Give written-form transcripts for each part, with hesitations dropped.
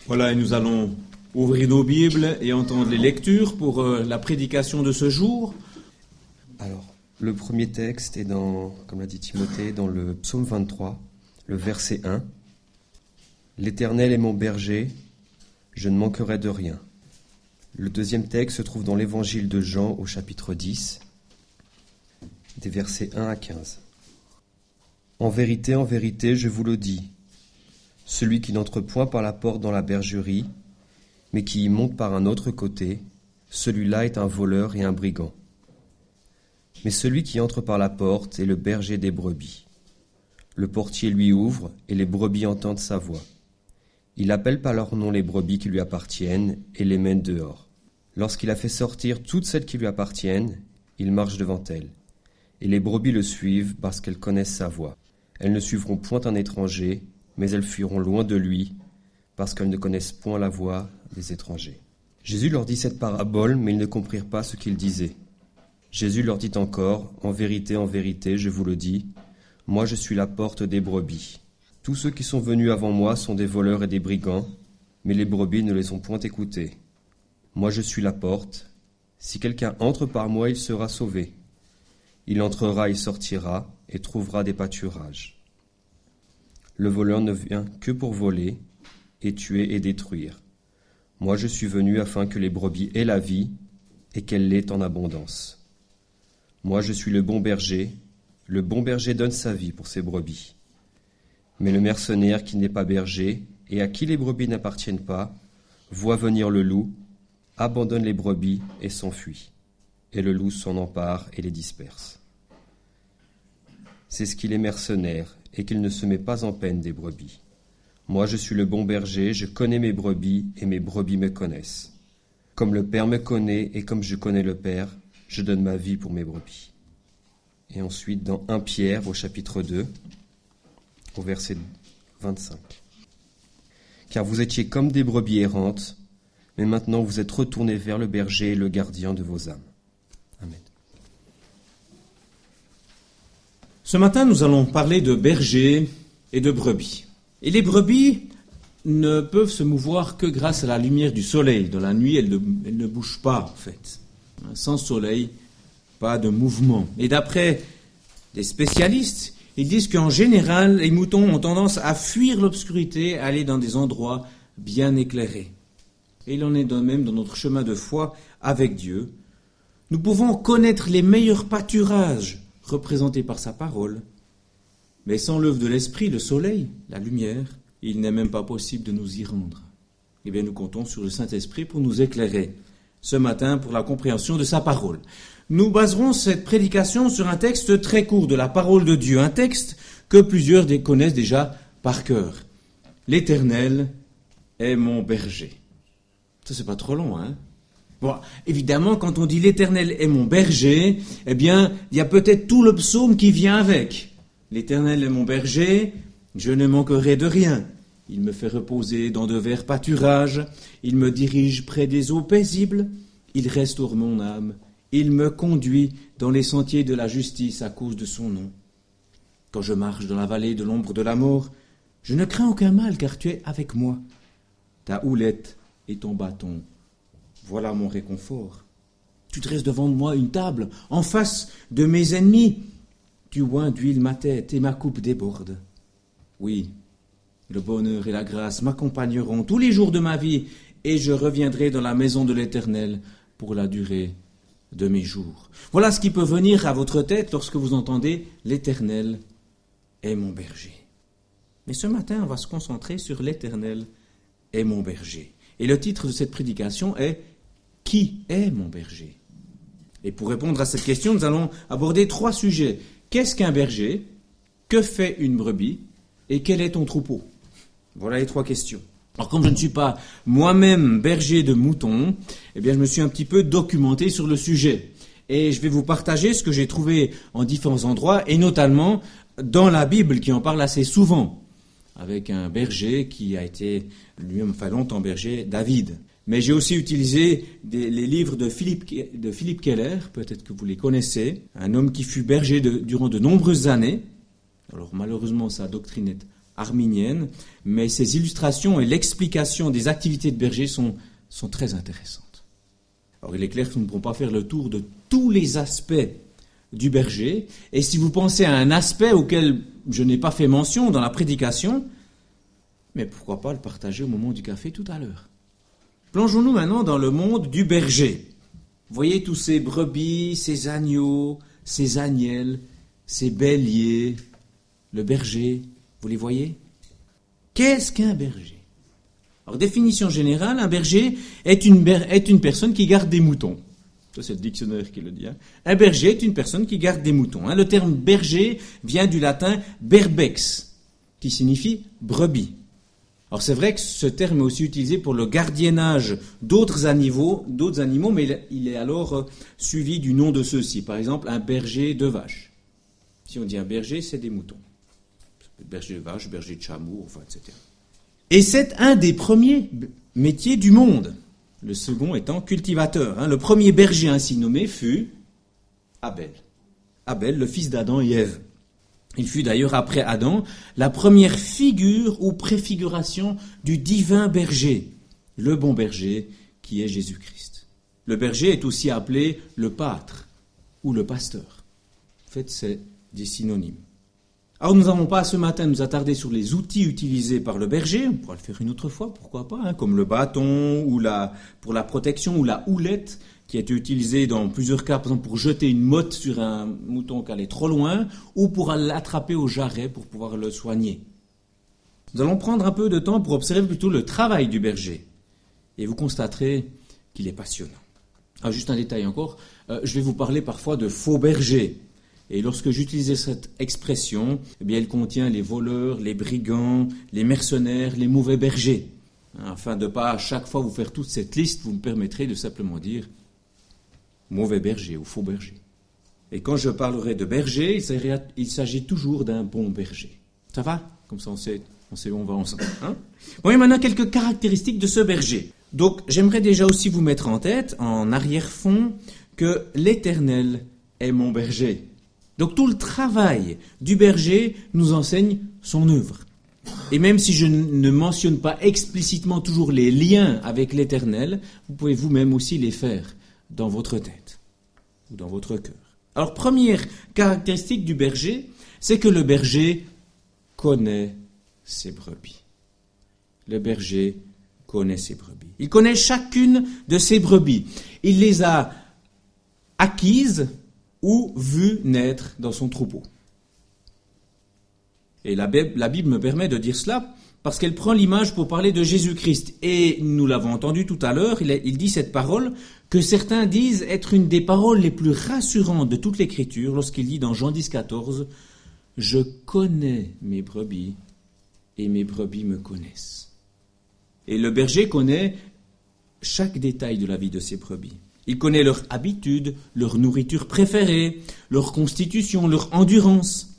Voilà, et nous allons ouvrir nos Bibles et entendre les lectures pour la prédication de ce jour. Alors, le premier texte est comme l'a dit Timothée, dans le psaume 23, le verset 1. « L'Éternel est mon berger, je ne manquerai de rien. » Le deuxième texte se trouve dans l'évangile de Jean au chapitre 10, des versets 1 à 15. « En vérité, je vous le dis, celui qui n'entre point par la porte dans la bergerie, mais qui y monte par un autre côté, celui-là est un voleur et un brigand. Mais celui qui entre par la porte est le berger des brebis. Le portier lui ouvre, et les brebis entendent sa voix. Il appelle par leur nom les brebis qui lui appartiennent, et les mène dehors. Lorsqu'il a fait sortir toutes celles qui lui appartiennent, il marche devant elles. Et les brebis le suivent parce qu'elles connaissent sa voix. Elles ne suivront point un étranger, mais elles fuiront loin de lui, parce qu'elles ne connaissent point la voix des étrangers. » Jésus leur dit cette parabole, mais ils ne comprirent pas ce qu'il disait. Jésus leur dit encore, en vérité, je vous le dis, moi je suis la porte des brebis. Tous ceux qui sont venus avant moi sont des voleurs et des brigands, mais les brebis ne les ont point écoutés. Moi je suis la porte. Si quelqu'un entre par moi, il sera sauvé. Il entrera et sortira, et trouvera des pâturages. Le voleur ne vient que pour voler, et tuer et détruire. Moi je suis venu afin que les brebis aient la vie, et qu'elle l'ait en abondance. Moi je suis le bon berger donne sa vie pour ses brebis. Mais le mercenaire qui n'est pas berger, et à qui les brebis n'appartiennent pas, voit venir le loup, abandonne les brebis et s'enfuit. Et le loup s'en empare et les disperse. C'est ce qu'il est mercenaire, et qu'il ne se met pas en peine des brebis. Moi je suis le bon berger, je connais mes brebis, et mes brebis me connaissent. Comme le Père me connaît, et comme je connais le Père, je donne ma vie pour mes brebis. Et ensuite, dans 1 Pierre, au chapitre 2, au verset 25. « Car vous étiez comme des brebis errantes, mais maintenant vous êtes retournés vers le berger et le gardien de vos âmes. » Amen. Ce matin, nous allons parler de bergers et de brebis. Et les brebis ne peuvent se mouvoir que grâce à la lumière du soleil. Dans la nuit, elles ne bougent pas, en fait. Sans soleil, pas de mouvement. Et d'après des spécialistes, ils disent qu'en général, les moutons ont tendance à fuir l'obscurité, à aller dans des endroits bien éclairés. Et il en est de même dans notre chemin de foi avec Dieu. Nous pouvons connaître les meilleurs pâturages représentés par sa parole, mais sans l'œuvre de l'esprit, le soleil, la lumière, il n'est même pas possible de nous y rendre. Eh bien, nous comptons sur le Saint-Esprit pour nous éclairer ce matin pour la compréhension de sa parole. Nous baserons cette prédication sur un texte très court de la parole de Dieu, un texte que plusieurs connaissent déjà par cœur. « L'Éternel est mon berger ». Ça, c'est pas trop long, hein ? Bon, évidemment, quand on dit « l'Éternel est mon berger », eh bien, il y a peut-être tout le psaume qui vient avec. « L'Éternel est mon berger, je ne manquerai de rien. Il me fait reposer dans de verts pâturages, il me dirige près des eaux paisibles, il restaure mon âme, il me conduit dans les sentiers de la justice à cause de son nom. Quand je marche dans la vallée de l'ombre de la mort, je ne crains aucun mal car tu es avec moi. Ta houlette et ton bâton, voilà mon réconfort. Tu dresses devant moi une table en face de mes ennemis. Tu oins d'huile ma tête et ma coupe déborde. Oui, le bonheur et la grâce m'accompagneront tous les jours de ma vie et je reviendrai dans la maison de l'Éternel pour la durée de mes jours. » Voilà ce qui peut venir à votre tête lorsque vous entendez « l'Éternel est mon berger ». Mais ce matin, on va se concentrer sur « l'Éternel est mon berger ». Et le titre de cette prédication est « Qui est mon berger ?» Et pour répondre à cette question, nous allons aborder 3 sujets. Qu'est-ce qu'un berger ? Que fait une brebis ? Et quel est ton troupeau ? Voilà les 3 questions. Alors comme je ne suis pas moi-même berger de moutons, eh bien je me suis un petit peu documenté sur le sujet. Et je vais vous partager ce que j'ai trouvé en différents endroits, et notamment dans la Bible qui en parle assez souvent, avec un berger qui a été lui-même longtemps berger, David. Mais j'ai aussi utilisé les livres de Philippe Keller, peut-être que vous les connaissez, un homme qui fut berger durant de nombreuses années. Alors malheureusement sa doctrine est arminienne, mais ces illustrations et l'explication des activités de berger sont très intéressantes. Alors il est clair que nous ne pourrons pas faire le tour de tous les aspects du berger, et si vous pensez à un aspect auquel je n'ai pas fait mention dans la prédication, mais pourquoi pas le partager au moment du café tout à l'heure. Plongeons-nous maintenant dans le monde du berger. Vous voyez tous ces brebis, ces agneaux, ces agnelles, ces béliers, le berger, vous les voyez? Qu'est-ce qu'un berger? Alors, définition générale, un berger est une personne qui garde des moutons. Ça, c'est le dictionnaire qui le dit. Un berger est une personne qui garde des moutons. Le terme berger vient du latin berbex, qui signifie brebis. Alors, c'est vrai que ce terme est aussi utilisé pour le gardiennage d'autres animaux, mais il est alors suivi du nom de ceux-ci. Par exemple, un berger de vaches. Si on dit un berger, c'est des moutons. Berger de vaches, berger de chameaux, enfin, etc. Et c'est un des premiers métiers du monde. Le second étant cultivateur. Le premier berger ainsi nommé fut Abel. Abel, le fils d'Adam et Ève. Il fut d'ailleurs, après Adam, la première figure ou préfiguration du divin berger, le bon berger qui est Jésus-Christ. Le berger est aussi appelé le pâtre ou le pasteur. En fait, c'est des synonymes. Alors, nous n'allons pas ce matin nous attarder sur les outils utilisés par le berger, on pourra le faire une autre fois, pourquoi pas, comme le bâton ou pour la protection ou la houlette qui a été utilisée dans plusieurs cas, par exemple pour jeter une motte sur un mouton qui allait trop loin ou pour l'attraper au jarret pour pouvoir le soigner. Nous allons prendre un peu de temps pour observer plutôt le travail du berger et vous constaterez qu'il est passionnant. Ah, juste un détail encore, je vais vous parler parfois de faux bergers. Et lorsque j'utilisais cette expression, elle contient les voleurs, les brigands, les mercenaires, les mauvais bergers. Afin de ne pas à chaque fois vous faire toute cette liste, vous me permettrez de simplement dire mauvais berger ou faux berger. Et quand je parlerai de berger, il s'agit toujours d'un bon berger. Ça va? Comme ça on sait où on va ensemble. Voyez maintenant quelques caractéristiques de ce berger. Donc j'aimerais déjà aussi vous mettre en tête, en arrière-fond, que l'Éternel est mon berger. Donc tout le travail du berger nous enseigne son œuvre. Et même si je ne mentionne pas explicitement toujours les liens avec l'Éternel, vous pouvez vous-même aussi les faire dans votre tête ou dans votre cœur. Alors première caractéristique du berger, c'est que le berger connaît ses brebis. Le berger connaît ses brebis. Il connaît chacune de ses brebis. Il les a acquises ou vu naître dans son troupeau. Et la Bible me permet de dire cela parce qu'elle prend l'image pour parler de Jésus-Christ. Et nous l'avons entendu tout à l'heure, il dit cette parole que certains disent être une des paroles les plus rassurantes de toute l'Écriture lorsqu'il dit dans Jean 10, 14 « Je connais mes brebis et mes brebis me connaissent ». Et le berger connaît chaque détail de la vie de ses brebis. Il connaît leur habitude, leur nourriture préférée, leur constitution, leur endurance.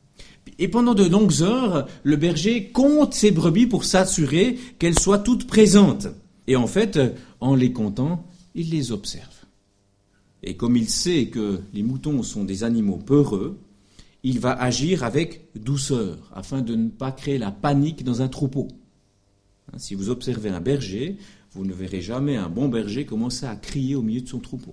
Et pendant de longues heures, le berger compte ses brebis pour s'assurer qu'elles soient toutes présentes. Et en fait, en les comptant, il les observe. Et comme il sait que les moutons sont des animaux peureux, il va agir avec douceur, afin de ne pas créer la panique dans un troupeau. Si vous observez un berger, vous ne verrez jamais un bon berger commencer à crier au milieu de son troupeau.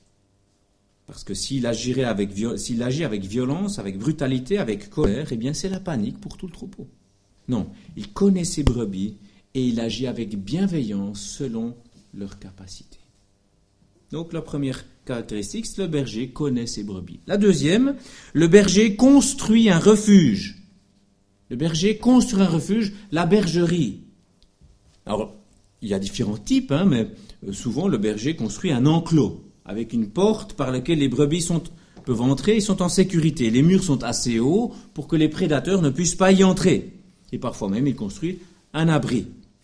Parce que s'il agit avec violence, avec brutalité, avec colère, eh bien c'est la panique pour tout le troupeau. Non, il connaît ses brebis et il agit avec bienveillance selon leurs capacités. Donc la première caractéristique, c'est que le berger connaît ses brebis. La deuxième, le berger construit un refuge. Le berger construit un refuge, la bergerie. Alors, il y a différents types, mais souvent le berger construit un enclos avec une porte par laquelle les brebis peuvent entrer et sont en sécurité. Les murs sont assez hauts pour que les prédateurs ne puissent pas y entrer. Et parfois même, il construit un abri.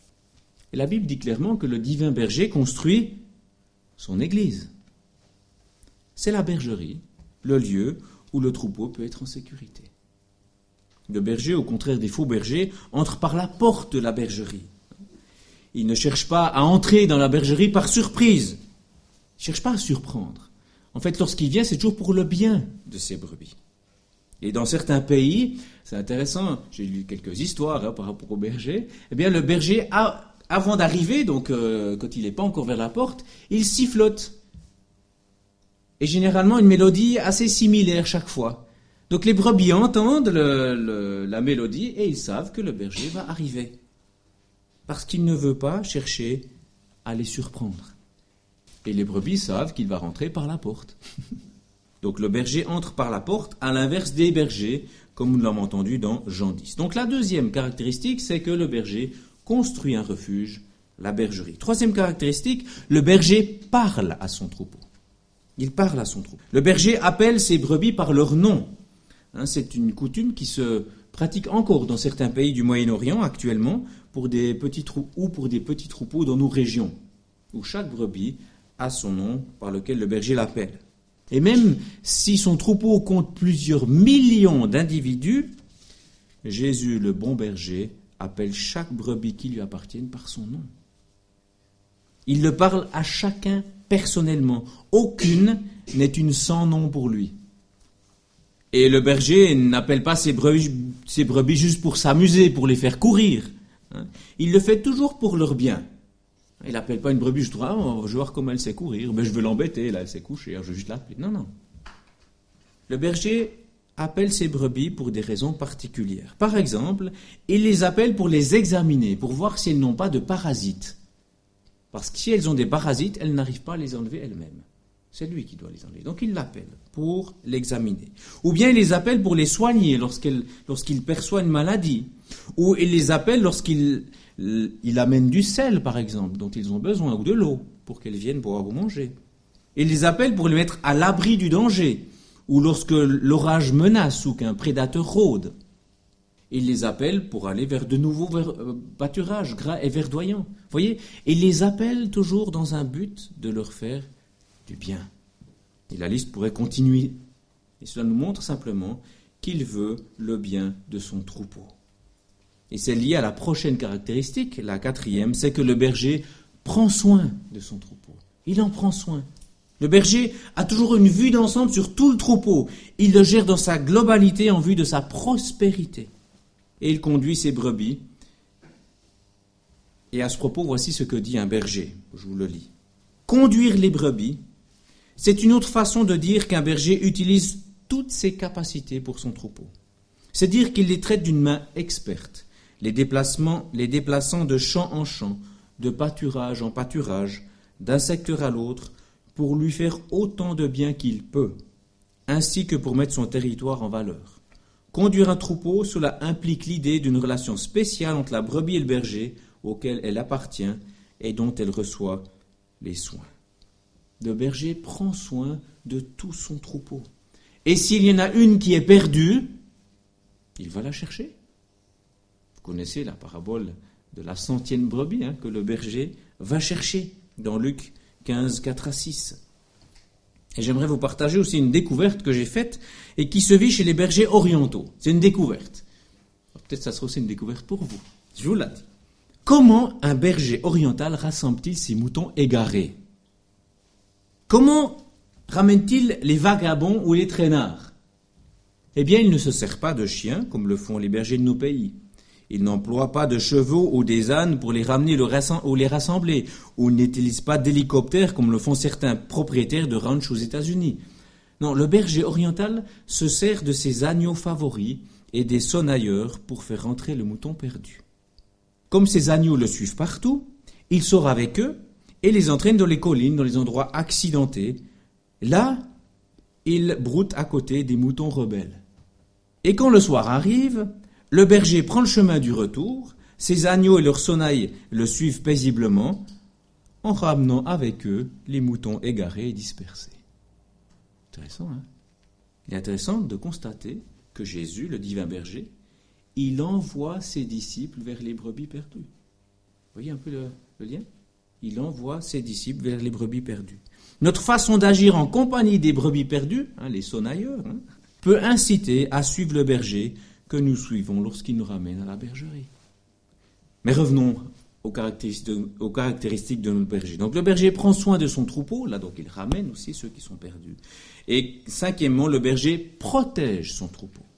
Et la Bible dit clairement que le divin berger construit son église. C'est la bergerie, le lieu où le troupeau peut être en sécurité. Le berger, au contraire des faux bergers, entre par la porte de la bergerie. Il ne cherche pas à entrer dans la bergerie par surprise. Il ne cherche pas à surprendre. En fait, lorsqu'il vient, c'est toujours pour le bien de ses brebis. Et dans certains pays, c'est intéressant, j'ai lu quelques histoires par rapport au berger, eh bien le berger, avant d'arriver, donc quand il n'est pas encore vers la porte, il sifflote. Et généralement une mélodie assez similaire chaque fois. Donc les brebis entendent la mélodie et ils savent que le berger va arriver. Parce qu'il ne veut pas chercher à les surprendre. Et les brebis savent qu'il va rentrer par la porte. Donc le berger entre par la porte, à l'inverse des bergers, comme nous l'avons entendu dans Jean 10. Donc la deuxième caractéristique, c'est que le berger construit un refuge, la bergerie. Troisième caractéristique, le berger parle à son troupeau. Il parle à son troupeau. Le berger appelle ses brebis par leur nom. C'est une coutume qui se pratique encore dans certains pays du Moyen-Orient actuellement pour des petits troupeaux dans nos régions, où chaque brebis a son nom par lequel le berger l'appelle. Et même si son troupeau compte plusieurs millions d'individus, Jésus, le bon berger, appelle chaque brebis qui lui appartient par son nom. Il le parle à chacun personnellement. Aucune n'est une sans nom pour lui. Et le berger n'appelle pas ses brebis juste pour s'amuser, pour les faire courir. Il le fait toujours pour leur bien. Il n'appelle pas une brebis juste, on va voir comment elle sait courir, mais je veux l'embêter, là elle s'est couchée, je veux juste l'appeler. Non. Le berger appelle ses brebis pour des raisons particulières. Par exemple, il les appelle pour les examiner, pour voir si elles n'ont pas de parasites. Parce que si elles ont des parasites, elles n'arrivent pas à les enlever elles-mêmes. C'est lui qui doit les enlever. Donc il l'appelle pour l'examiner. Ou bien il les appelle pour les soigner lorsqu'il perçoit une maladie. Ou il les appelle lorsqu'il amène du sel, par exemple, dont ils ont besoin, ou de l'eau, pour qu'elles viennent boire ou manger. Il les appelle pour les mettre à l'abri du danger, ou lorsque l'orage menace ou qu'un prédateur rôde. Il les appelle pour aller vers de nouveaux pâturages gras et verdoyants. Vous voyez, il les appelle toujours dans un but de leur faire du bien. Et la liste pourrait continuer. Et cela nous montre simplement qu'il veut le bien de son troupeau. Et c'est lié à la prochaine caractéristique, la quatrième, c'est que le berger prend soin de son troupeau. Il en prend soin. Le berger a toujours une vue d'ensemble sur tout le troupeau. Il le gère dans sa globalité en vue de sa prospérité. Et il conduit ses brebis. Et à ce propos, voici ce que dit un berger. Je vous le lis. Conduire les brebis, c'est une autre façon de dire qu'un berger utilise toutes ses capacités pour son troupeau. C'est dire qu'il les traite d'une main experte, les déplaçant de champ en champ, de pâturage en pâturage, d'un secteur à l'autre, pour lui faire autant de bien qu'il peut, ainsi que pour mettre son territoire en valeur. Conduire un troupeau, cela implique l'idée d'une relation spéciale entre la brebis et le berger, auquel elle appartient et dont elle reçoit les soins. Le berger prend soin de tout son troupeau. Et s'il y en a une qui est perdue, il va la chercher. Vous connaissez la parabole de la 100e brebis que le berger va chercher dans Luc 15, 4-6. Et j'aimerais vous partager aussi une découverte que j'ai faite et qui se vit chez les bergers orientaux. C'est une découverte. Peut-être que ça sera aussi une découverte pour vous. Je vous l'ai dit. Comment un berger oriental rassemble-t-il ses moutons égarés ? Comment ramène-t-il les vagabonds ou les traînards ? Eh bien, il ne se sert pas de chiens, comme le font les bergers de nos pays. Il n'emploie pas de chevaux ou des ânes pour les ramener ou les rassembler, ou n'utilise pas d'hélicoptères, comme le font certains propriétaires de ranch aux États-Unis. Non, le berger oriental se sert de ses agneaux favoris et des sonnailleurs pour faire rentrer le mouton perdu. Comme ces agneaux le suivent partout, il sort avec eux et les entraîne dans les collines, dans les endroits accidentés. Là, il broute à côté des moutons rebelles. Et quand le soir arrive, le berger prend le chemin du retour, ses agneaux et leurs sonnailles le suivent paisiblement, en ramenant avec eux les moutons égarés et dispersés. Intéressant, hein ? Il est intéressant de constater que Jésus, le divin berger, il envoie ses disciples vers les brebis perdues. Vous voyez un peu le lien ? Il envoie ses disciples vers les brebis perdues. Notre façon d'agir en compagnie des brebis perdues, les sonnailleurs, peut inciter à suivre le berger que nous suivons lorsqu'il nous ramène à la bergerie. Mais revenons aux caractéristiques de notre berger. Donc le berger prend soin de son troupeau, là donc il ramène aussi ceux qui sont perdus. Et cinquièmement, le berger protège son troupeau.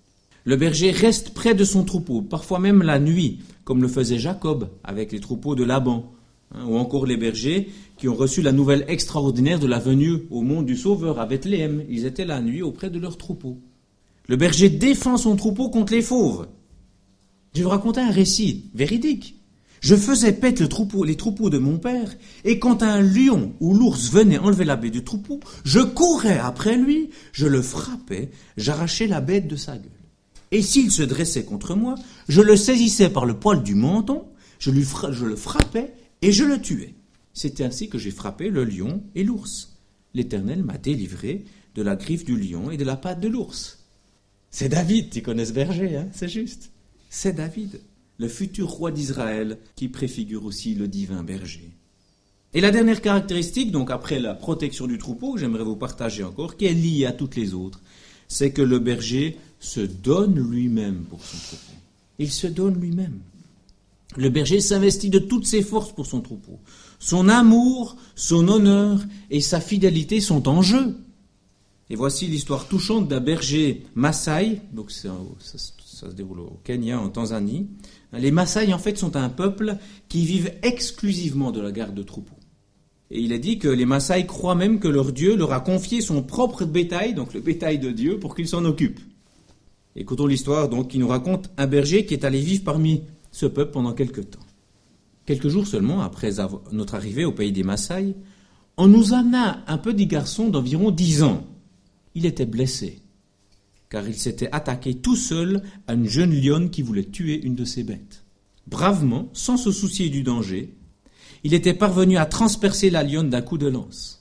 Le berger reste près de son troupeau, parfois même la nuit, comme le faisait Jacob avec les troupeaux de Laban, ou encore les bergers qui ont reçu la nouvelle extraordinaire de la venue au monde du Sauveur à Bethléem. Ils étaient la nuit auprès de leur troupeau. Le berger défend son troupeau contre les fauves. Je vais vous raconter un récit véridique. Je faisais paître les troupeaux de mon père, et quand un lion ou l'ours venait enlever la bête du troupeau, je courais après lui, je le frappais, j'arrachais la bête de sa gueule. Et s'il se dressait contre moi, je le saisissais par le poil du menton, je le frappais et je le tuais. C'est ainsi que j'ai frappé le lion et l'ours. L'Éternel m'a délivré de la griffe du lion et de la patte de l'ours. C'est David, tu connais ce berger, hein, c'est juste. C'est David, le futur roi d'Israël, qui préfigure aussi le divin berger. Et la dernière caractéristique, donc après la protection du troupeau, que j'aimerais vous partager encore, qui est liée à toutes les autres, c'est que le berger se donne lui-même pour son troupeau. Il se donne lui-même. Le berger s'investit de toutes ses forces pour son troupeau. Son amour, son honneur et sa fidélité sont en jeu. Et voici l'histoire touchante d'un berger Maasai, donc ça se déroule au Kenya, en Tanzanie. Les Maasai, en fait, sont un peuple qui vivent exclusivement de la garde de troupeaux. Et il est dit que les Maasai croient même que leur Dieu leur a confié son propre bétail, donc le bétail de Dieu, pour qu'il s'en occupe. Écoutons l'histoire donc qui nous raconte un berger qui est allé vivre parmi ce peuple pendant quelque temps. Quelques jours seulement après notre arrivée au pays des Maasai, on nous amena un petit garçon d'environ 10 ans. Il était blessé, car il s'était attaqué tout seul à une jeune lionne qui voulait tuer une de ses bêtes. Bravement, sans se soucier du danger, il était parvenu à transpercer la lionne d'un coup de lance.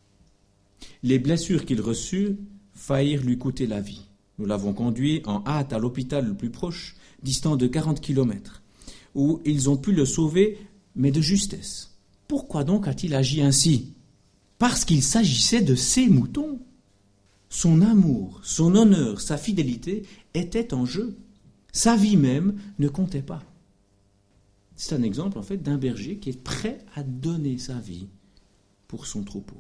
Les blessures qu'il reçut faillirent lui coûter la vie. Nous l'avons conduit en hâte à l'hôpital le plus proche, distant de 40 kilomètres, où ils ont pu le sauver, mais de justesse. Pourquoi donc a-t-il agi ainsi ? Parce qu'il s'agissait de ses moutons. Son amour, son honneur, sa fidélité étaient en jeu. Sa vie même ne comptait pas. C'est un exemple en fait d'un berger qui est prêt à donner sa vie pour son troupeau.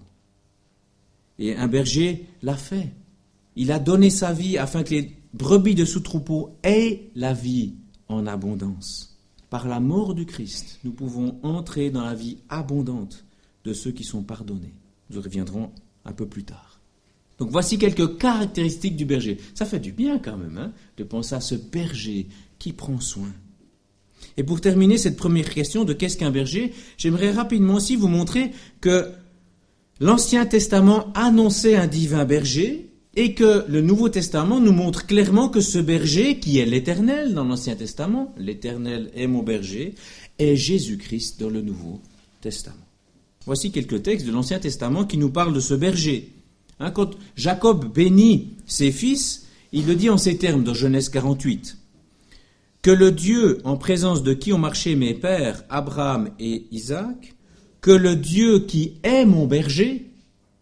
Et un berger l'a fait. Il a donné sa vie afin que les brebis de ce troupeau aient la vie en abondance. Par la mort du Christ, nous pouvons entrer dans la vie abondante de ceux qui sont pardonnés. Nous y reviendrons un peu plus tard. Donc voici quelques caractéristiques du berger. Ça fait du bien quand même, hein, de penser à ce berger qui prend soin. Et pour terminer cette première question de qu'est-ce qu'un berger, j'aimerais rapidement aussi vous montrer que l'Ancien Testament annonçait un divin berger et que le Nouveau Testament nous montre clairement que ce berger, qui est l'Éternel dans l'Ancien Testament, l'Éternel est mon berger, est Jésus-Christ dans le Nouveau Testament. Voici quelques textes de l'Ancien Testament qui nous parlent de ce berger. Quand Jacob bénit ses fils, il le dit en ces termes dans Genèse 48. « Que le Dieu en présence de qui ont marché mes pères, Abraham et Isaac, que le Dieu qui est mon berger,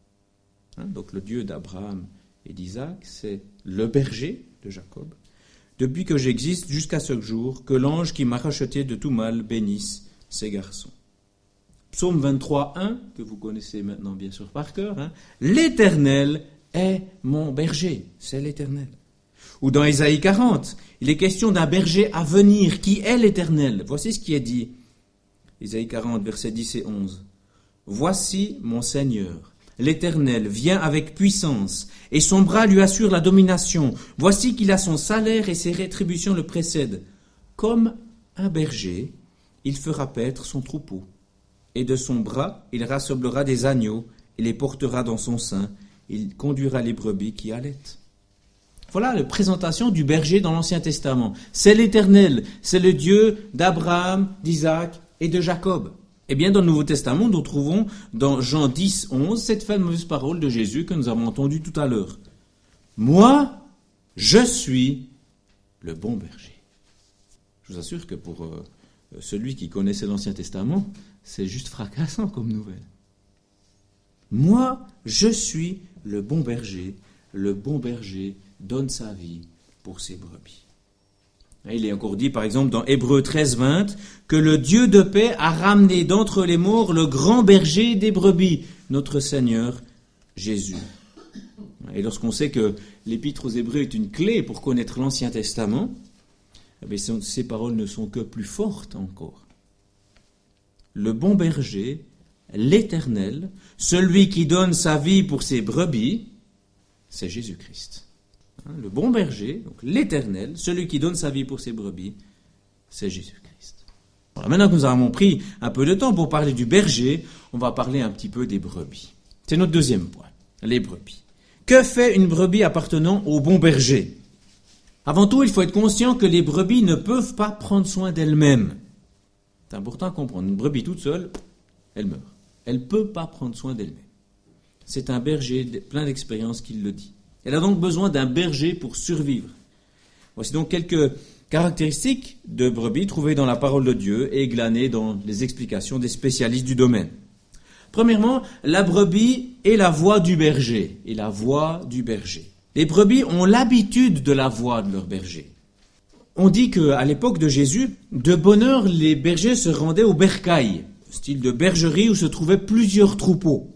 donc le Dieu d'Abraham et d'Isaac, c'est le berger de Jacob, depuis que j'existe jusqu'à ce jour, que l'ange qui m'a racheté de tout mal bénisse ces garçons. » Psaume 23, 1, que vous connaissez maintenant bien sûr par cœur, l'Éternel est mon berger, c'est l'Éternel. Ou dans Ésaïe 40, il est question d'un berger à venir qui est l'Éternel. Voici ce qui est dit. Ésaïe 40, versets 10 et 11. « Voici mon Seigneur, l'Éternel vient avec puissance, et son bras lui assure la domination. Voici qu'il a son salaire et ses rétributions le précèdent. Comme un berger, il fera paître son troupeau. Et de son bras, il rassemblera des agneaux et les portera dans son sein. Il conduira les brebis qui allaitent. » Voilà la présentation du berger dans l'Ancien Testament. C'est l'Éternel, c'est le Dieu d'Abraham, d'Isaac et de Jacob. Eh bien, dans le Nouveau Testament, nous trouvons dans Jean 10, 11, cette fameuse parole de Jésus que nous avons entendue tout à l'heure. « Moi, je suis le bon berger. » Je vous assure que pour celui qui connaissait l'Ancien Testament, c'est juste fracassant comme nouvelle. « Moi, je suis le bon berger donne sa vie pour ses brebis. » Il est encore dit, par exemple, dans Hébreux 13, 20, que le Dieu de paix a ramené d'entre les morts le grand berger des brebis, notre Seigneur Jésus. Et lorsqu'on sait que l'Épître aux Hébreux est une clé pour connaître l'Ancien Testament, ces paroles ne sont que plus fortes encore. Le bon berger, l'Éternel, celui qui donne sa vie pour ses brebis, c'est Jésus-Christ. Le bon berger, donc l'Éternel, celui qui donne sa vie pour ses brebis, c'est Jésus-Christ. Voilà, maintenant que nous avons pris un peu de temps pour parler du berger, on va parler un petit peu des brebis. C'est notre deuxième point, les brebis. Que fait une brebis appartenant au bon berger ? Avant tout, il faut être conscient que les brebis ne peuvent pas prendre soin d'elles-mêmes. C'est important à comprendre. Une brebis toute seule, elle meurt. Elle ne peut pas prendre soin d'elle-même. C'est un berger plein d'expérience qui le dit. Elle a donc besoin d'un berger pour survivre. Voici donc quelques caractéristiques de brebis trouvées dans la parole de Dieu et glanées dans les explications des spécialistes du domaine. Premièrement, la brebis est la voix du berger. Et la voix du berger. Les brebis ont l'habitude de la voix de leur berger. On dit qu'à l'époque de Jésus, de bonne heure, les bergers se rendaient au bercail, style de bergerie où se trouvaient plusieurs troupeaux.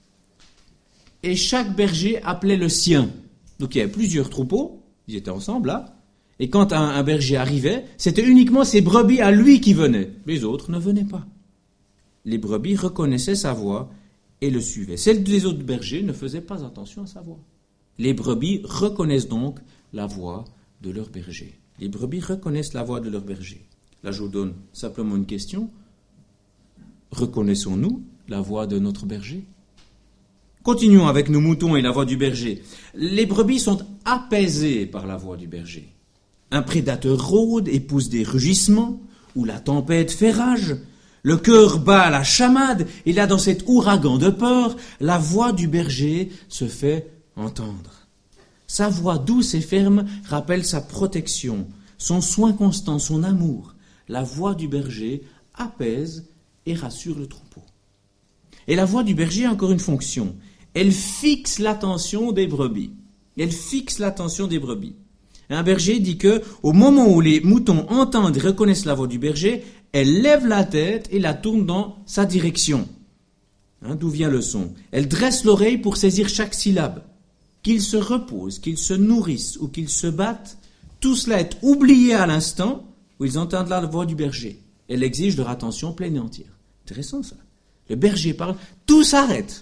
Et chaque berger appelait le sien. Donc il y avait plusieurs troupeaux, ils étaient ensemble là, et quand un berger arrivait, c'était uniquement ses brebis à lui qui venaient. Les autres ne venaient pas. Les brebis reconnaissaient sa voix et le suivaient. Celles des autres bergers ne faisaient pas attention à sa voix. Les brebis reconnaissent donc la voix de leur berger. Les brebis reconnaissent la voix de leur berger. Là, je vous donne simplement une question. Reconnaissons-nous la voix de notre berger ? Continuons avec nos moutons et la voix du berger. Les brebis sont apaisées par la voix du berger. Un prédateur rôde et pousse des rugissements, ou la tempête fait rage. Le cœur bat à la chamade, et là, dans cet ouragan de peur, la voix du berger se fait entendre. Sa voix douce et ferme rappelle sa protection, son soin constant, son amour. La voix du berger apaise et rassure le troupeau. Et la voix du berger a encore une fonction. Elle fixe l'attention des brebis. Elle fixe l'attention des brebis. Un berger dit que, au moment où les moutons entendent et reconnaissent la voix du berger, elle lève la tête et la tourne dans sa direction. D'où vient le son ? Elle dresse l'oreille pour saisir chaque syllabe. Qu'ils se reposent, qu'ils se nourrissent ou qu'ils se battent, tout cela est oublié à l'instant où ils entendent la voix du berger. Elle exige leur attention pleine et entière. Intéressant ça. Le berger parle, tout s'arrête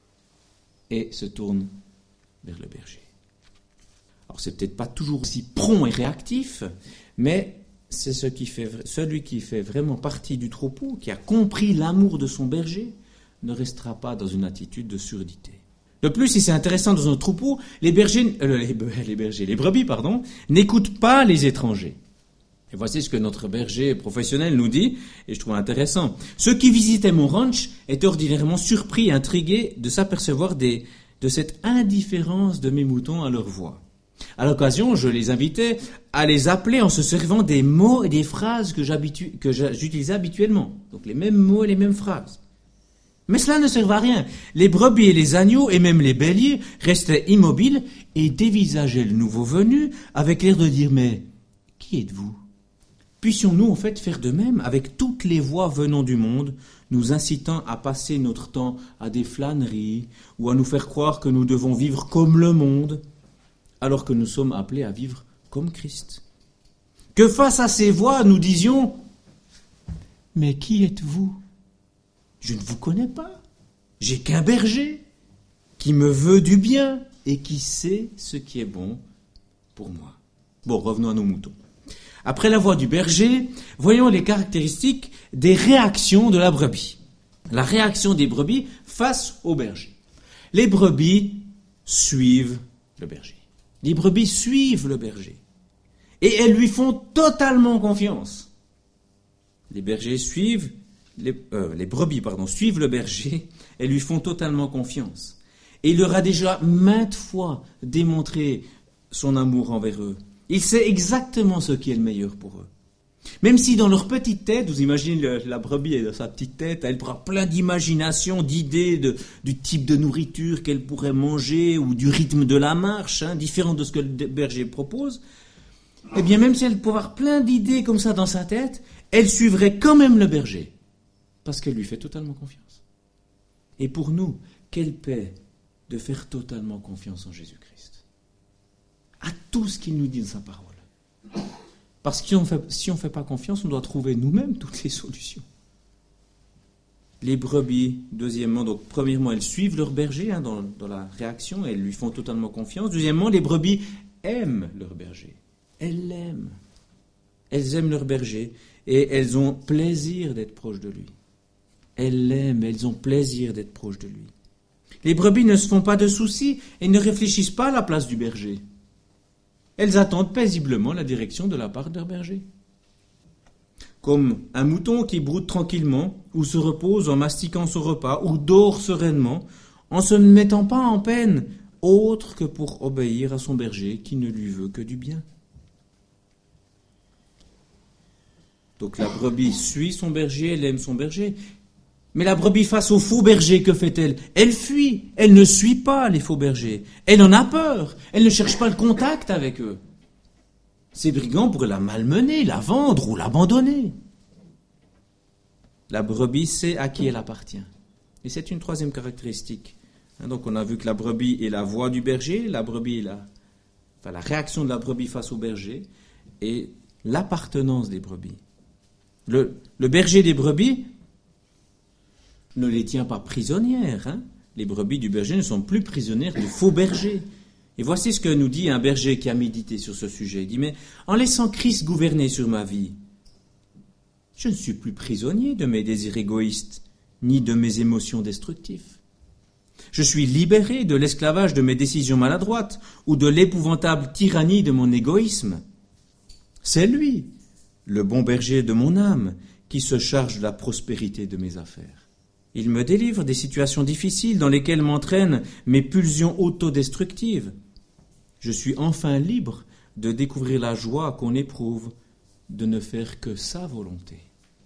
et se tourne vers le berger. Alors c'est peut-être pas toujours aussi prompt et réactif, mais c'est celui qui fait vraiment partie du troupeau, qui a compris l'amour de son berger, ne restera pas dans une attitude de surdité. De plus, si c'est intéressant dans un troupeau, les brebis, n'écoutent pas les étrangers. Et voici ce que notre berger professionnel nous dit, et je trouve intéressant. Ceux qui visitaient mon ranch étaient ordinairement surpris et intrigués de s'apercevoir de cette indifférence de mes moutons à leur voix. À l'occasion, je les invitais à les appeler en se servant des mots et des phrases que j'utilisais habituellement. Donc les mêmes mots et les mêmes phrases. Mais cela ne servait à rien. Les brebis et les agneaux, et même les béliers, restaient immobiles et dévisageaient le nouveau venu avec l'air de dire « Mais qui êtes-vous » Puissions-nous en fait faire de même avec toutes les voix venant du monde, nous incitant à passer notre temps à des flâneries ou à nous faire croire que nous devons vivre comme le monde, alors que nous sommes appelés à vivre comme Christ. Que face à ces voix, nous disions « Mais qui êtes-vous ? Je ne vous connais pas. J'ai qu'un berger qui me veut du bien et qui sait ce qui est bon pour moi. » Bon, revenons à nos moutons. Après la voix du berger, voyons les caractéristiques des réactions de la brebis. La réaction des brebis face au berger. Les brebis suivent le berger. Les brebis suivent le berger. Et elles lui font totalement confiance. Les brebis suivent le berger et lui font totalement confiance. Et il leur a déjà maintes fois démontré son amour envers eux. Il sait exactement ce qui est le meilleur pour eux. Même si dans leur petite tête, vous imaginez la brebis dans sa petite tête, elle prend plein d'imagination, d'idées du type de nourriture qu'elle pourrait manger ou du rythme de la marche, différent de ce que le berger propose. Eh bien, même si elle peut avoir plein d'idées comme ça dans sa tête, elle suivrait quand même le berger, parce qu'elle lui fait totalement confiance. Et pour nous, quelle paix de faire totalement confiance en Jésus-Christ. À tout ce qu'il nous dit dans sa parole. Parce que si on ne fait pas confiance, on doit trouver nous-mêmes toutes les solutions. Les brebis, deuxièmement, donc premièrement, elles suivent leur berger dans la réaction, elles lui font totalement confiance. Deuxièmement, les brebis aiment leur berger. Elles l'aiment. Elles aiment leur berger et elles ont plaisir d'être proches de lui. Elles l'aiment, elles ont plaisir d'être proches de lui. Les brebis ne se font pas de soucis et ne réfléchissent pas à la place du berger. Elles attendent paisiblement la direction de la part de leur berger. Comme un mouton qui broute tranquillement, ou se repose en mastiquant son repas, ou dort sereinement, en se mettant pas en peine, autre que pour obéir à son berger qui ne lui veut que du bien. Donc la brebis suit son berger, elle aime son berger. Mais la brebis face au faux berger, que fait-elle? Elle fuit, elle ne suit pas les faux bergers. Elle en a peur, elle ne cherche pas le contact avec eux. Ces brigands pourraient la malmener, la vendre ou l'abandonner. La brebis sait à qui elle appartient. Et c'est une troisième caractéristique. Donc on a vu que la brebis est la voix du berger, la brebis est la réaction de la brebis face au berger et l'appartenance des brebis. Le berger des brebis ne les tient pas prisonnières. Les brebis du berger ne sont plus prisonnières du faux berger. Et voici ce que nous dit un berger qui a médité sur ce sujet. Il dit, mais en laissant Christ gouverner sur ma vie, je ne suis plus prisonnier de mes désirs égoïstes, ni de mes émotions destructives. Je suis libéré de l'esclavage de mes décisions maladroites ou de l'épouvantable tyrannie de mon égoïsme. C'est lui, le bon berger de mon âme, qui se charge de la prospérité de mes affaires. Il me délivre des situations difficiles dans lesquelles m'entraînent mes pulsions autodestructives. Je suis enfin libre de découvrir la joie qu'on éprouve de ne faire que sa volonté.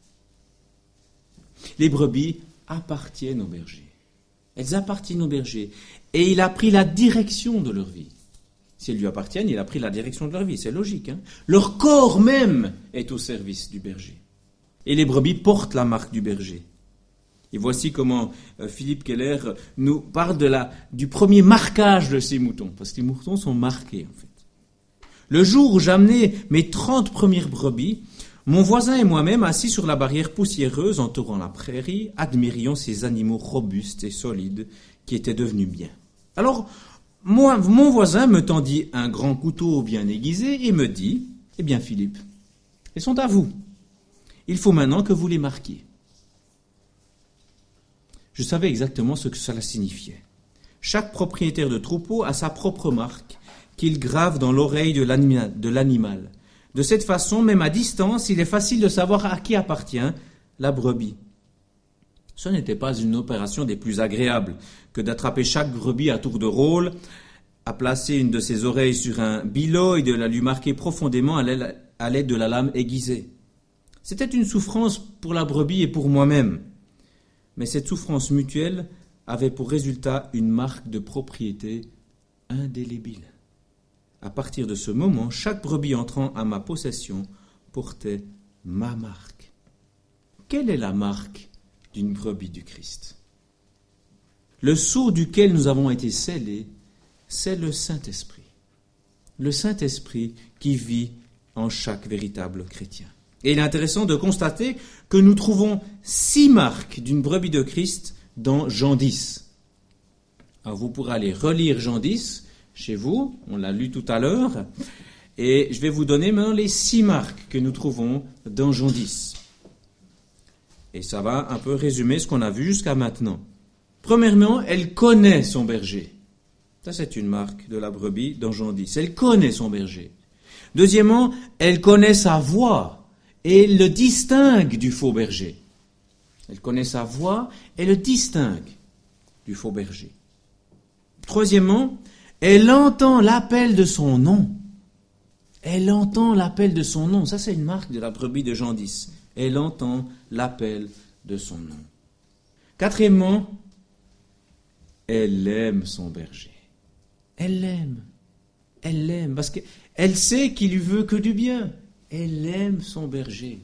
Les brebis appartiennent au berger. Elles appartiennent au berger. Et il a pris la direction de leur vie. Si elles lui appartiennent, il a pris la direction de leur vie. C'est logique. Leur corps même est au service du berger. Et les brebis portent la marque du berger. Et voici comment Philippe Keller nous parle du premier marquage de ces moutons. Parce que les moutons sont marqués, en fait. Le jour où j'amenai mes 30 premières brebis, mon voisin et moi-même, assis sur la barrière poussiéreuse entourant la prairie, admirions ces animaux robustes et solides qui étaient devenus bien. Alors, mon voisin me tendit un grand couteau bien aiguisé et me dit, « Eh bien, Philippe, ils sont à vous. Il faut maintenant que vous les marquiez. » Je savais exactement ce que cela signifiait. Chaque propriétaire de troupeau a sa propre marque qu'il grave dans l'oreille de l'animal. De cette façon, même à distance, il est facile de savoir à qui appartient la brebis. Ce n'était pas une opération des plus agréables que d'attraper chaque brebis à tour de rôle, à placer une de ses oreilles sur un billot et de la lui marquer profondément à l'aide de la lame aiguisée. C'était une souffrance pour la brebis et pour moi-même. Mais cette souffrance mutuelle avait pour résultat une marque de propriété indélébile. À partir de ce moment, chaque brebis entrant à ma possession portait ma marque. Quelle est la marque d'une brebis du Christ? Le sceau duquel nous avons été scellés, c'est le Saint-Esprit. Le Saint-Esprit qui vit en chaque véritable chrétien. Et il est intéressant de constater que nous trouvons 6 marques d'une brebis de Christ dans Jean 10. Alors vous pourrez aller relire Jean 10 chez vous, on l'a lu tout à l'heure, et je vais vous donner maintenant les 6 marques que nous trouvons dans Jean 10. Et ça va un peu résumer ce qu'on a vu jusqu'à maintenant. Premièrement, elle connaît son berger. Ça, c'est une marque de la brebis dans Jean 10. Elle connaît son berger. Deuxièmement, elle connaît sa voix et le distingue du faux berger. Elle connaît sa voix et le distingue du faux berger. Troisièmement, elle entend l'appel de son nom. Elle entend l'appel de son nom. Ça, c'est une marque de la brebis de Jean 10. Elle entend l'appel de son nom. Quatrièmement, elle aime son berger. Elle l'aime. Elle l'aime parce qu'elle sait qu'il lui veut que du bien. Elle aime son berger.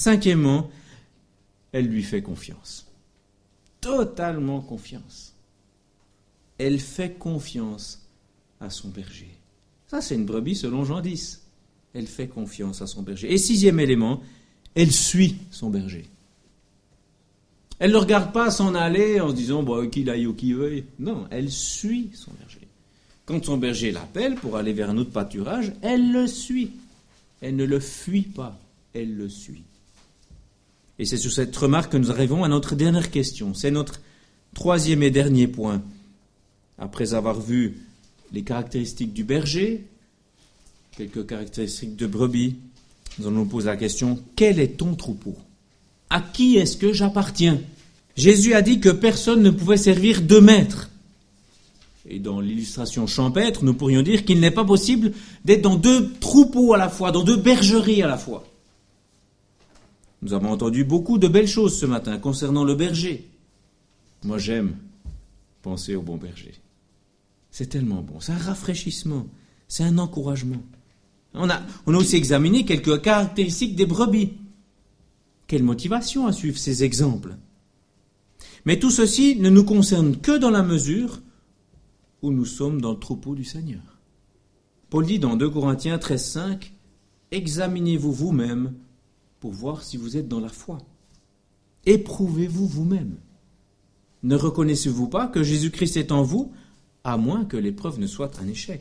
Cinquièmement, elle lui fait confiance. Totalement confiance. elle fait confiance à son berger. Ça, c'est une brebis selon Jean 10. Elle fait confiance à son berger. Et 6e élément, elle suit son berger. Elle ne le regarde pas s'en aller en se disant qu'il aille ou qu'il veuille. Non, elle suit son berger. Quand son berger l'appelle pour aller vers un autre pâturage, elle le suit. Elle ne le fuit pas, elle le suit. Et c'est sur cette remarque que nous arrivons à notre dernière question. C'est notre 3e et dernier point. Après avoir vu les caractéristiques du berger, quelques caractéristiques de brebis, nous allons nous poser la question, quel est ton troupeau ? À qui est-ce que j'appartiens ? Jésus a dit que personne ne pouvait servir 2 maîtres. Et dans l'illustration champêtre, nous pourrions dire qu'il n'est pas possible d'être dans 2 troupeaux à la fois, dans 2 bergeries à la fois. Nous avons entendu beaucoup de belles choses ce matin concernant le berger. Moi, j'aime penser au bon berger. C'est tellement bon, c'est un rafraîchissement, c'est un encouragement. On a aussi examiné quelques caractéristiques des brebis. Quelle motivation à suivre ces exemples. Mais tout ceci ne nous concerne que dans la mesure où nous sommes dans le troupeau du Seigneur. Paul dit dans 2 Corinthiens 13,5 « Examinez-vous vous-même pour voir si vous êtes dans la foi. Éprouvez-vous vous-même. Ne reconnaissez-vous pas que Jésus-Christ est en vous, à moins que l'épreuve ne soit un échec ?»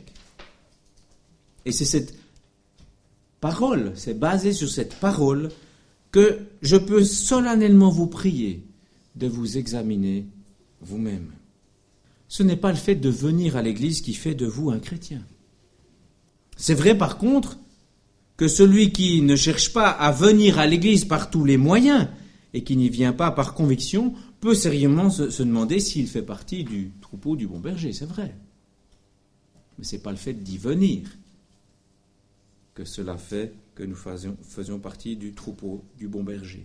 Et c'est cette parole, c'est basé sur cette parole que je peux solennellement vous prier de vous examiner vous-même. Ce n'est pas le fait de venir à l'église qui fait de vous un chrétien. C'est vrai par contre que celui qui ne cherche pas à venir à l'église par tous les moyens et qui n'y vient pas par conviction peut sérieusement se demander s'il fait partie du troupeau du bon berger, c'est vrai. Mais ce n'est pas le fait d'y venir que cela fait que nous faisions partie du troupeau du bon berger.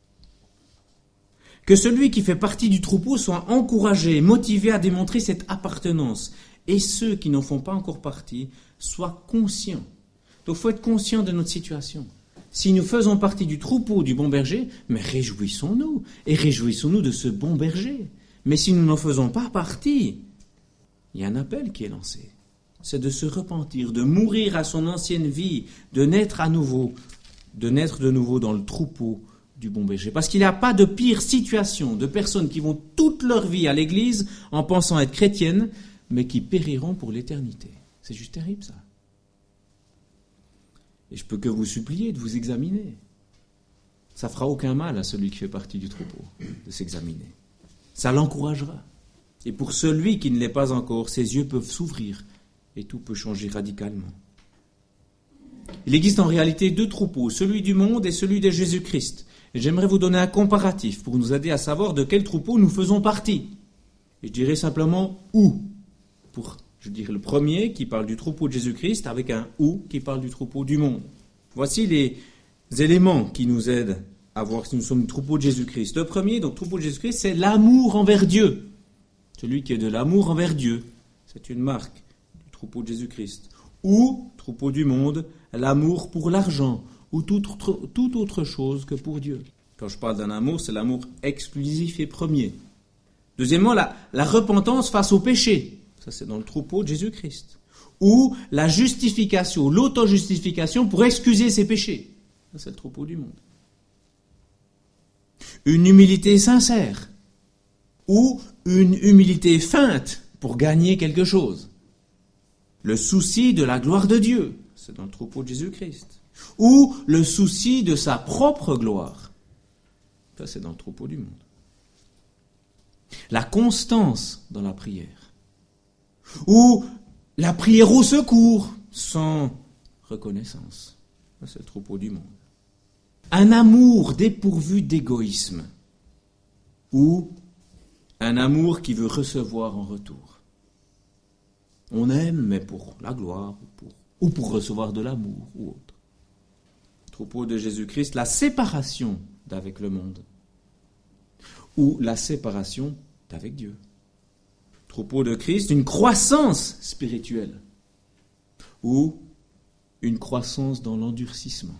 Que celui qui fait partie du troupeau soit encouragé, motivé à démontrer cette appartenance, et ceux qui n'en font pas encore partie soient conscients. Donc il faut être conscient de notre situation. Si nous faisons partie du troupeau du bon berger, mais réjouissons-nous, et réjouissons-nous de ce bon berger. Mais si nous n'en faisons pas partie, il y a un appel qui est lancé. C'est de se repentir, de mourir à son ancienne vie, de naître de nouveau dans le troupeau du bon berger. Parce qu'il n'y a pas de pire situation de personnes qui vont toute leur vie à l'église en pensant être chrétiennes, mais qui périront pour l'éternité. C'est juste terrible, ça. Et je peux que vous supplier de vous examiner. Ça fera aucun mal à celui qui fait partie du troupeau de s'examiner. Ça l'encouragera. Et pour celui qui ne l'est pas encore, ses yeux peuvent s'ouvrir et tout peut changer radicalement. Il existe en réalité 2 troupeaux, celui du monde et celui de Jésus-Christ. Et j'aimerais vous donner un comparatif pour nous aider à savoir de quel troupeau nous faisons partie. Et je dirais simplement « où ». Je dirais le premier qui parle du troupeau de Jésus-Christ avec un « où » qui parle du troupeau du monde. Voici les éléments qui nous aident à voir si nous sommes du troupeau de Jésus-Christ. Le premier, donc troupeau de Jésus-Christ, c'est l'amour envers Dieu. Celui qui a de l'amour envers Dieu, c'est une marque du troupeau de Jésus-Christ. Ou, troupeau du monde, l'amour pour l'argent ou toute autre chose que pour Dieu. Quand je parle d'un amour, c'est l'amour exclusif et premier. Deuxièmement, la repentance face au péché. Ça, c'est dans le troupeau de Jésus-Christ. Ou la justification, l'auto-justification pour excuser ses péchés. Ça, c'est le troupeau du monde. Une humilité sincère. Ou une humilité feinte pour gagner quelque chose. Le souci de la gloire de Dieu. C'est dans le troupeau de Jésus-Christ. Ou le souci de sa propre gloire. Ça, c'est dans le troupeau du monde. La constance dans la prière. Ou la prière au secours sans reconnaissance. Ça, c'est le troupeau du monde. Un amour dépourvu d'égoïsme. Ou un amour qui veut recevoir en retour. On aime, mais pour la gloire, ou pour recevoir de l'amour, ou autre. Troupeau de Jésus-Christ, la séparation d'avec le monde, ou la séparation d'avec Dieu. Troupeau de Christ, une croissance spirituelle, ou une croissance dans l'endurcissement.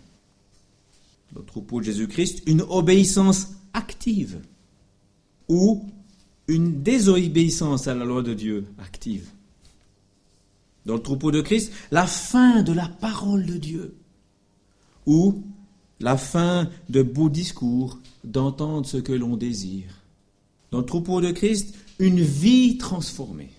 Le troupeau de Jésus-Christ, une obéissance active, ou une désobéissance à la loi de Dieu active. Dans le troupeau de Christ, la fin de la parole de Dieu, ou la fin de beaux discours, d'entendre ce que l'on désire. Dans le troupeau de Christ, une vie transformée,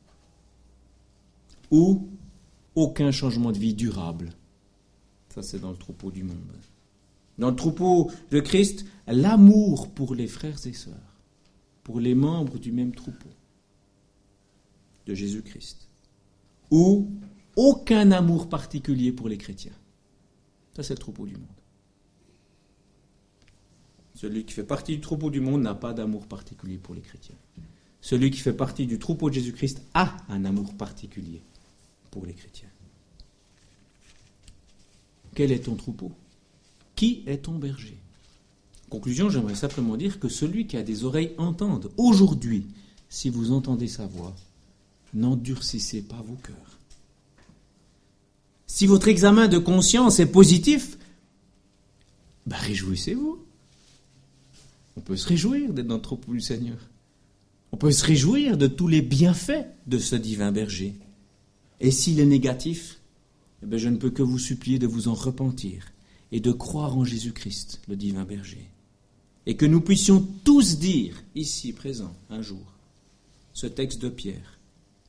ou aucun changement de vie durable. Ça, c'est dans le troupeau du monde. Dans le troupeau de Christ, l'amour pour les frères et sœurs, pour les membres du même troupeau de Jésus-Christ, ou aucun amour particulier pour les chrétiens. Ça, c'est le troupeau du monde. Celui qui fait partie du troupeau du monde n'a pas d'amour particulier pour les chrétiens. Celui qui fait partie du troupeau de Jésus-Christ a un amour particulier pour les chrétiens. Quel est ton troupeau? Qui est ton berger? En conclusion, j'aimerais simplement dire que celui qui a des oreilles entende. Aujourd'hui, si vous entendez sa voix, n'endurcissez pas vos cœurs. Si votre examen de conscience est positif, réjouissez-vous. On peut se réjouir d'être dans le troupeau du Seigneur. On peut se réjouir de tous les bienfaits de ce divin berger. Et s'il est négatif, je ne peux que vous supplier de vous en repentir et de croire en Jésus-Christ, le divin berger. Et que nous puissions tous dire, ici présent, un jour, ce texte de Pierre.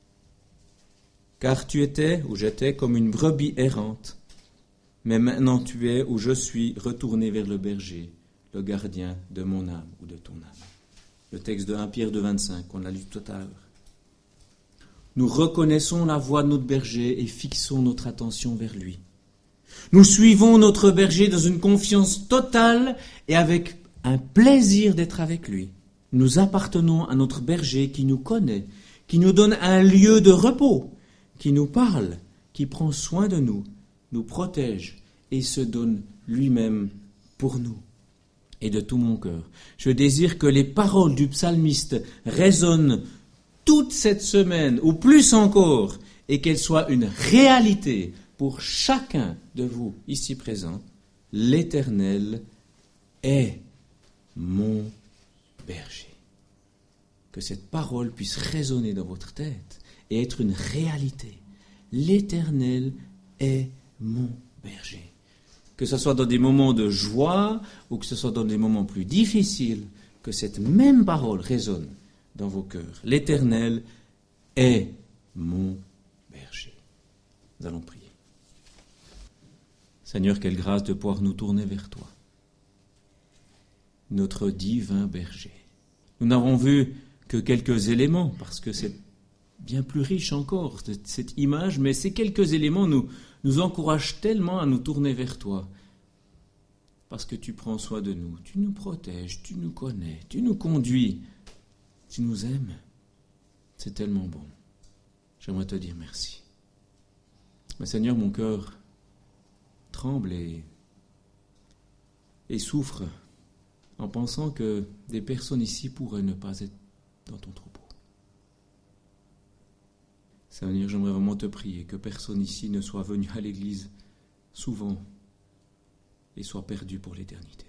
Car tu étais, ou j'étais, comme une brebis errante, mais maintenant tu es, ou je suis, retourné vers le berger, le gardien de mon âme ou de ton âme. Le texte de 1 Pierre 2,25, qu'on a lu tout à l'heure. Nous reconnaissons la voix de notre berger et fixons notre attention vers lui. Nous suivons notre berger dans une confiance totale et avec un plaisir d'être avec lui. Nous appartenons à notre berger qui nous connaît, qui nous donne un lieu de repos, qui nous parle, qui prend soin de nous, nous protège et se donne lui-même pour nous. Et de tout mon cœur, je désire que les paroles du psalmiste résonnent toute cette semaine, ou plus encore, et qu'elles soient une réalité pour chacun de vous ici présents. L'Éternel est mon berger. Que cette parole puisse résonner dans votre tête et être une réalité. L'Éternel est mon berger. Que ce soit dans des moments de joie ou que ce soit dans des moments plus difficiles, que cette même parole résonne dans vos cœurs. L'Éternel est mon berger. Nous allons prier. Seigneur, quelle grâce de pouvoir nous tourner vers toi, notre divin berger. Nous n'avons vu que quelques éléments, parce que c'est bien plus riche encore, cette image, mais ces quelques éléments nous encouragent tellement à nous tourner vers toi, parce que tu prends soin de nous, tu nous protèges, tu nous connais, tu nous conduis, tu nous aimes. C'est tellement bon. J'aimerais te dire merci. Mais Seigneur, mon cœur tremble et souffre en pensant que des personnes ici pourraient ne pas être dans ton troupeau. Seigneur, j'aimerais vraiment te prier que personne ici ne soit venu à l'église souvent et soit perdu pour l'éternité.